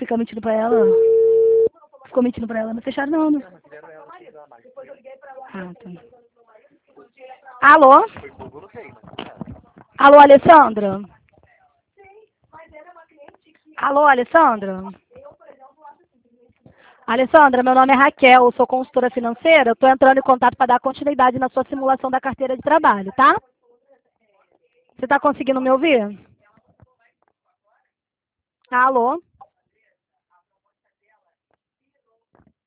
fica mentindo pra ela? Ficou mentindo pra ela, não fecharam não, né? Ah, tá. Alô? Alô, Alessandra? Alô, Alessandra? Alessandra, meu nome é Raquel, eu sou consultora financeira. Estou entrando em contato para dar continuidade na sua simulação da carteira de trabalho, tá? Você está conseguindo me ouvir? Alô?